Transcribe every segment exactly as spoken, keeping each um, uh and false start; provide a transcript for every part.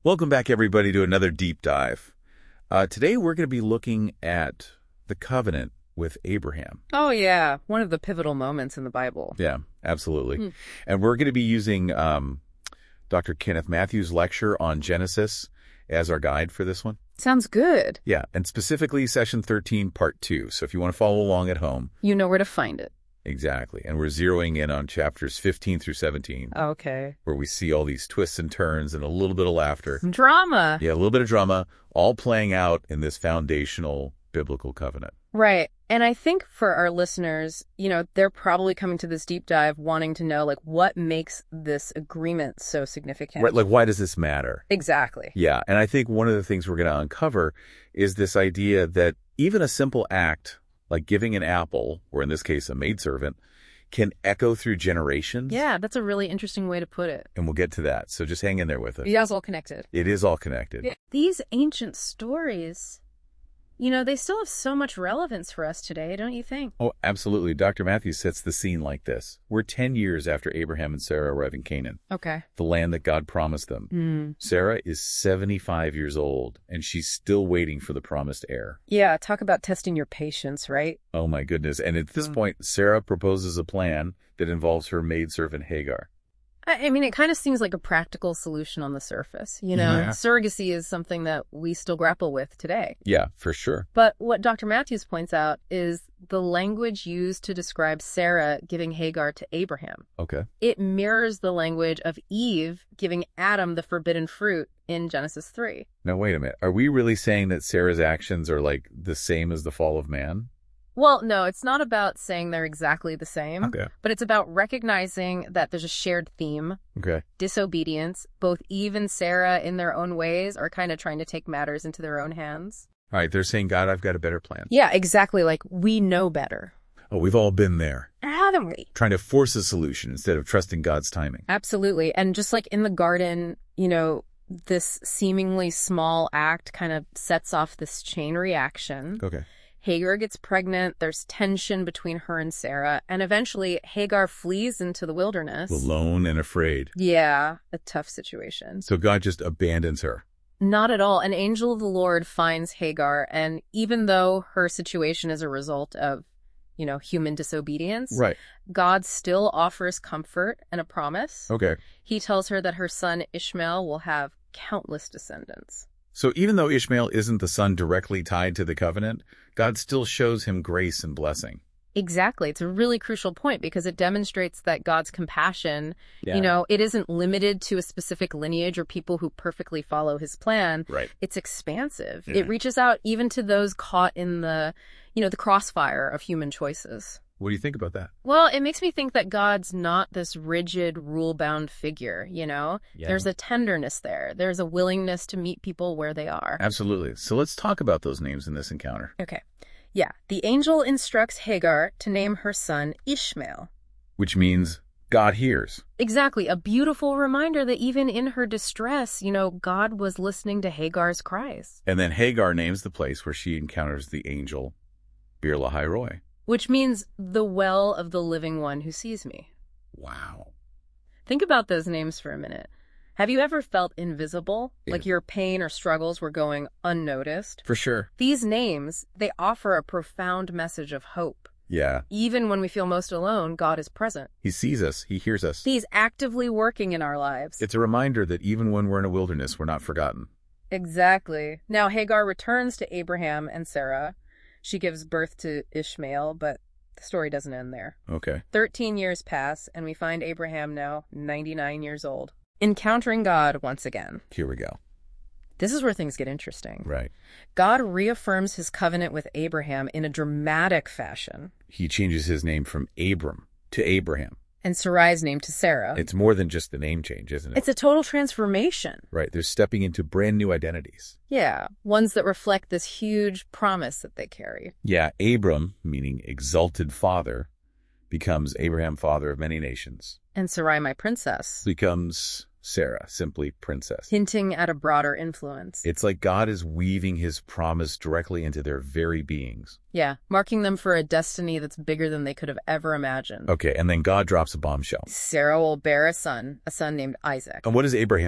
Welcome back, everybody, to another deep dive. Uh, today, we're going to be looking at the covenant with Abraham. Oh, yeah. One of the pivotal moments in the Bible. Yeah, absolutely. Hmm. And we're going to be using um, Doctor Kenneth Matthews' lecture on Genesis as our guide for this one. Sounds good. Yeah, and specifically session thirteen, part two. So if you want to follow along at home. You know where to find it. Exactly. And we're zeroing in on chapters fifteen through seventeen. Okay. Where we see all these twists and turns and a little bit of laughter. Some drama. Yeah, a little bit of drama, all playing out in this foundational biblical covenant. Right. And I think for our listeners, you know, they're probably coming to this deep dive wanting to know, like, what makes this agreement so significant? Right. Like, why does this matter? Exactly. Yeah. And I think one of the things we're going to uncover is this idea that even a simple act like giving an apple, or in this case, a maidservant, can echo through generations. Yeah, that's a really interesting way to put it. And we'll get to that. So just hang in there with us. Yeah, it's all connected. It is all connected. Yeah. These ancient stories, you know, they still have so much relevance for us today, don't you think? Oh, absolutely. Doctor Matthews sets the scene like this. We're ten years after Abraham and Sarah arrive in Canaan, Okay. the land that God promised them. Mm. Sarah is seventy-five years old, and she's still waiting for the promised heir. Yeah, talk about testing your patience, right? Oh, my goodness. And at this Mm. point, Sarah proposes a plan that involves her maidservant Hagar. I I mean, it kind of seems like a practical solution on the surface. You know, Yeah. surrogacy is something that we still grapple with today. Yeah, for sure. But what Doctor Matthews points out is the language used to describe Sarah giving Hagar to Abraham. Okay. It mirrors the language of Eve giving Adam the forbidden fruit in Genesis three. Now, wait a minute. Are we really saying that Sarah's actions are like the same as the fall of man? Well, no, it's not about saying they're exactly the same, Okay. but it's about recognizing that there's a shared theme. Okay. Disobedience. Both Eve and Sarah, in their own ways, are kind of trying to take matters into their own hands. All right. They're saying, God, I've got a better plan. Yeah, exactly. Like, we know better. Oh, we've all been there. Haven't we? Trying to force a solution instead of trusting God's timing. Absolutely. And just like in the garden, you know, this seemingly small act kind of sets off this chain reaction. Okay. Hagar gets pregnant, there's tension between her and Sarah, and eventually Hagar flees into the wilderness. Alone and afraid. Yeah, a tough situation. So God just abandons her. Not at all. An angel of the Lord finds Hagar, and even though her situation is a result of, you know, human disobedience, Right. God still offers comfort and a promise. Okay. He tells her that her son Ishmael will have countless descendants. So even though Ishmael isn't the son directly tied to the covenant, God still shows him grace and blessing. Exactly. It's a really crucial point because it demonstrates that God's compassion, Yeah. you know, it isn't limited to a specific lineage or people who perfectly follow his plan. Right. It's expansive. Yeah. It reaches out even to those caught in the, you know, the crossfire of human choices. What do you think about that? Well, it makes me think that God's not this rigid, rule-bound figure, you know? Yeah. There's a tenderness there. There's a willingness to meet people where they are. Absolutely. So let's talk about those names in this encounter. Okay. Yeah. The angel instructs Hagar to name her son Ishmael. Which means God hears. Exactly. A beautiful reminder that even in her distress, you know, God was listening to Hagar's cries. And then Hagar names the place where she encounters the angel, Bir Lahai Roi. Which means the well of the living one who sees me. Wow. Think about those names for a minute. Have you ever felt invisible? Yeah. Like your pain or struggles were going unnoticed? For sure. These names, they offer a profound message of hope. Yeah. Even when we feel most alone, God is present. He sees us. He hears us. He's actively working in our lives. It's a reminder that even when we're in a wilderness, we're not forgotten. Exactly. Now Hagar returns to Abraham and Sarah. She gives birth to Ishmael, but the story doesn't end there. Okay. Thirteen years pass, and we find Abraham now ninety-nine years old, encountering God once again. Here we go. This is where things get interesting. Right. God reaffirms his covenant with Abraham in a dramatic fashion, He changes his name from Abram to Abraham. and Sarai's name to Sarah. It's more than just the name change, isn't it? It's a total transformation. Right. They're stepping into brand new identities. Yeah, ones that reflect this huge promise that they carry. Yeah. Abram, meaning exalted father, becomes Abraham, father of many nations. And Sarai, my princess, Becomes Sarah, simply princess. hinting at a broader influence. It's like God is weaving his promise directly into their very beings. Yeah, marking them for a destiny that's bigger than they could have ever imagined. Okay, and then God drops a bombshell. Sarah will bear a son, a son named Isaac. And what does Abraham do?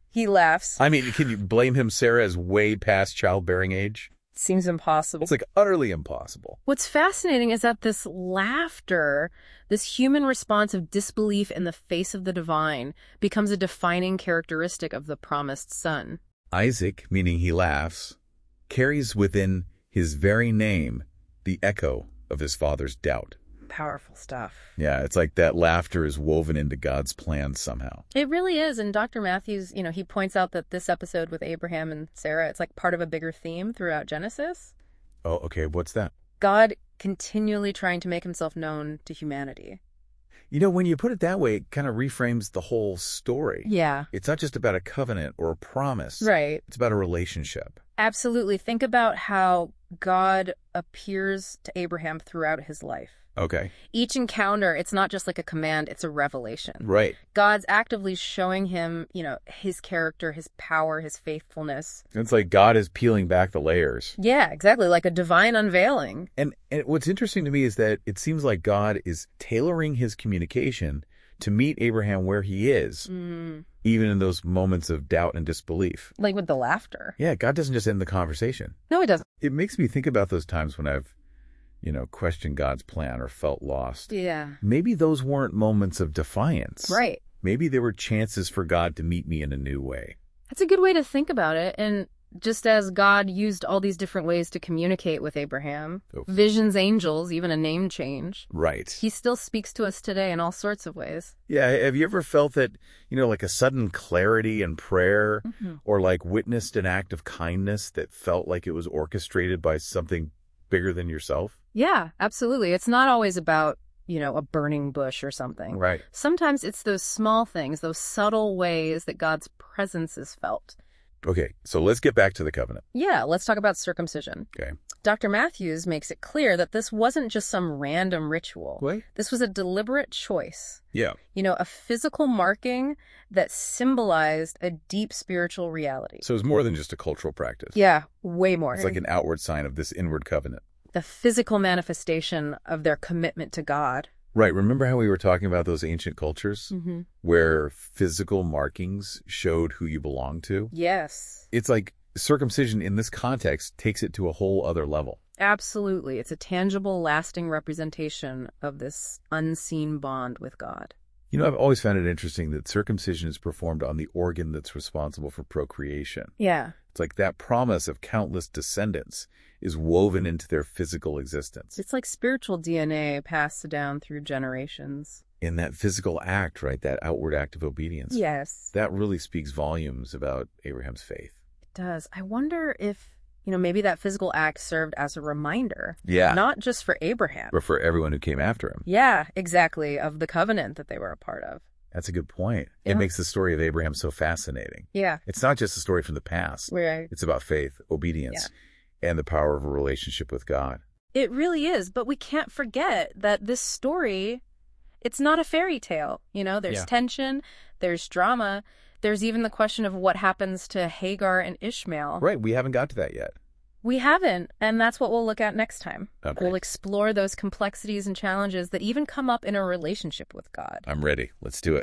He laughs. I mean, can you blame him? Sarah is way past childbearing age. Seems impossible. It's like utterly impossible. What's fascinating is that this laughter, this human response of disbelief in the face of the divine, becomes a defining characteristic of the promised son. Isaac, meaning he laughs, carries within his very name the echo of his father's doubt. Powerful stuff. Yeah, it's like that laughter is woven into God's plan somehow. It really is. And Doctor Matthews, you know, he points out that this episode with Abraham and Sarah, it's like part of a bigger theme throughout Genesis. Oh, okay. What's that? God continually trying to make himself known to humanity. You know, when you put it that way, it kind of reframes the whole story. Yeah. It's not just about a covenant or a promise. Right. It's about a relationship. Absolutely. Think about how God appears to Abraham throughout his life. Okay. Each encounter, it's not just like a command, it's a revelation. Right. God's actively showing him, you know, his character, his power, his faithfulness. It's like God is peeling back the layers. Yeah, exactly. Like a divine unveiling. And, and what's interesting to me is that it seems like God is tailoring his communication to meet Abraham where he is, Mm. even in those moments of doubt and disbelief. Like with the laughter. Yeah, God doesn't just end the conversation. No, it doesn't. It makes me think about those times when I've, you know, questioned God's plan or felt lost. Yeah. Maybe those weren't moments of defiance. Right. Maybe they were chances for God to meet me in a new way. That's a good way to think about it. And just as God used all these different ways to communicate with Abraham, Oh. visions, angels, even a name change, Right. he still speaks to us today in all sorts of ways. Yeah. Have you ever felt that, you know, like a sudden clarity in prayer Mm-hmm. or like witnessed an act of kindness that felt like it was orchestrated by something bigger than yourself? Yeah, absolutely. It's not always about, you know, a burning bush or something. Right. Sometimes it's those small things, those subtle ways that God's presence is felt. Okay. So let's get back to the covenant. Yeah, let's talk about circumcision. Okay. Doctor Matthews makes it clear that this wasn't just some random ritual. What? This was a deliberate choice. Yeah. You know, a physical marking that symbolized a deep spiritual reality. So it's more than just a cultural practice. Yeah, way more. It's like an outward sign of this inward covenant. The physical manifestation of their commitment to God. Right. Remember how we were talking about those ancient cultures Mm-hmm. where physical markings showed who you belonged to? Yes. It's like circumcision in this context takes it to a whole other level. Absolutely. It's a tangible, lasting representation of this unseen bond with God. You know, I've always found it interesting that circumcision is performed on the organ that's responsible for procreation. Yeah. It's like that promise of countless descendants is woven into their physical existence. It's like spiritual D N A passed down through generations. In that physical act, right, that outward act of obedience. Yes. That really speaks volumes about Abraham's faith. It does. I wonder if, you know, maybe that physical act served as a reminder. Yeah. Not just for Abraham. But for everyone who came after him. Yeah, exactly. Of the covenant that they were a part of. That's a good point. Yeah. It makes the story of Abraham so fascinating. Yeah. It's not just a story from the past. Right. It's about faith, obedience, and the power of a relationship with God. It really is. But we can't forget that this story, it's not a fairy tale. You know, there's Yeah. tension, there's drama. There's even the question of what happens to Hagar and Ishmael. Right. We haven't got to that yet. We haven't, and that's what we'll look at next time. Okay. We'll explore those complexities and challenges that even come up in a relationship with God. I'm ready. Let's do it.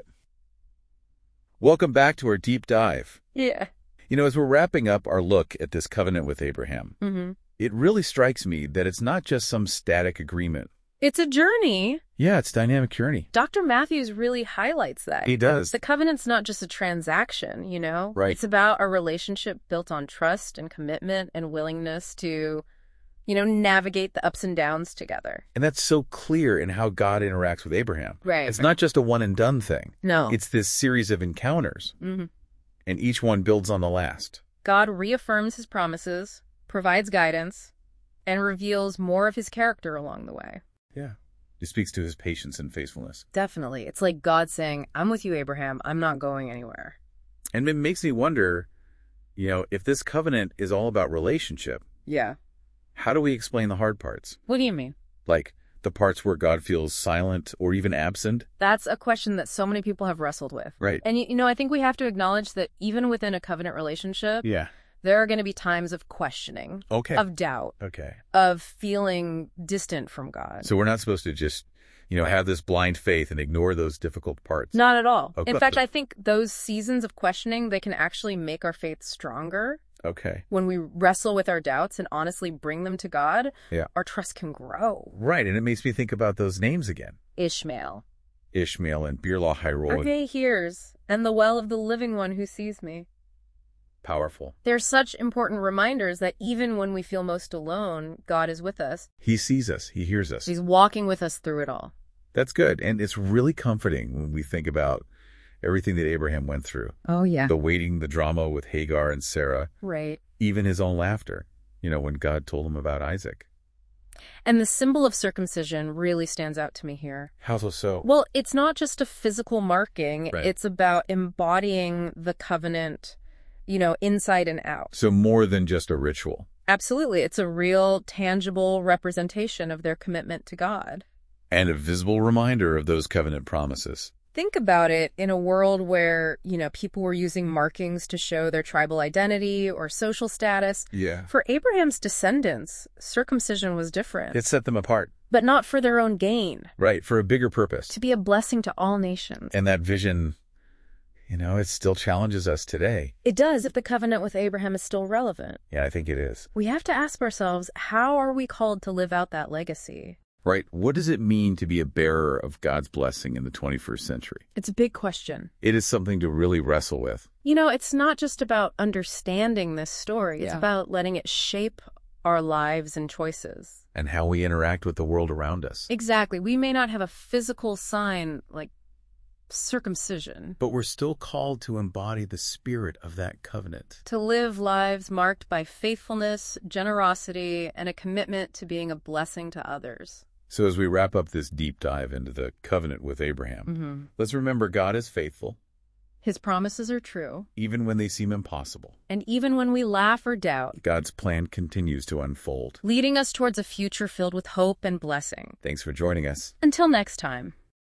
Welcome back to our deep dive. Yeah. You know, as we're wrapping up our look at this covenant with Abraham, Mm-hmm. it really strikes me that it's not just some static agreement. It's a journey. Yeah, it's dynamic journey. Doctor Matthews really highlights that. He does. The covenant's not just a transaction, you know? Right. It's about a relationship built on trust and commitment and willingness to, you know, navigate the ups and downs together. And that's so clear in how God interacts with Abraham. Right. It's not just a one and done thing. No. It's this series of encounters, Mm-hmm. and each one builds on the last. God reaffirms his promises, provides guidance, and reveals more of his character along the way. Yeah. He speaks to his patience and faithfulness. Definitely. It's like God saying, I'm with you, Abraham. I'm not going anywhere. And it makes me wonder, you know, if this covenant is all about relationship, Yeah. how do we explain the hard parts? What do you mean? Like the parts where God feels silent or even absent? That's a question that so many people have wrestled with. Right. And, you know, I think we have to acknowledge that even within a covenant relationship, Yeah. there are going to be times of questioning, Okay. of doubt, Okay. of feeling distant from God. So we're not supposed to just you know, have this blind faith and ignore those difficult parts. Not at all. Oh, In good. fact, I think those seasons of questioning, they can actually make our faith stronger. Okay. When we wrestle with our doubts and honestly bring them to God, Yeah. our trust can grow. Right, and it makes me think about those names again. Ishmael. Ishmael and Birla Hyrule. Arche hears, and the well of the living one who sees me. Powerful. They're such important reminders that even when we feel most alone, God is with us. He sees us. He hears us. He's walking with us through it all. That's good. And it's really comforting when we think about everything that Abraham went through. Oh, yeah. The waiting, the drama with Hagar and Sarah, Right. even his own laughter, you know, when God told him about Isaac. And the symbol of circumcision really stands out to me here. How so? Well, it's not just a physical marking. Right. It's about embodying the covenant, you know, inside and out. So more than just a ritual. Absolutely. It's a real, tangible representation of their commitment to God. And a visible reminder of those covenant promises. Think about it in a world where, you know, people were using markings to show their tribal identity or social status. Yeah. For Abraham's descendants, circumcision was different. It set them apart. But not for their own gain. Right, for a bigger purpose. To be a blessing to all nations. And that vision, you know, it still challenges us today. It does if the covenant with Abraham is still relevant. Yeah, I think it is. We have to ask ourselves, how are we called to live out that legacy? Right. What does it mean to be a bearer of God's blessing in the twenty-first century? It's a big question. It is something to really wrestle with. You know, it's not just about understanding this story. It's Yeah. about letting it shape our lives and choices. And how we interact with the world around us. Exactly. We may not have a physical sign like circumcision. But we're still called to embody the spirit of that covenant. To live lives marked by faithfulness, generosity, and a commitment to being a blessing to others. So as we wrap up this deep dive into the covenant with Abraham, Mm-hmm. let's remember God is faithful, His promises are true. even when they seem impossible. And even when we laugh or doubt, God's plan continues to unfold. leading us towards a future filled with hope and blessing. Thanks for joining us. Until next time.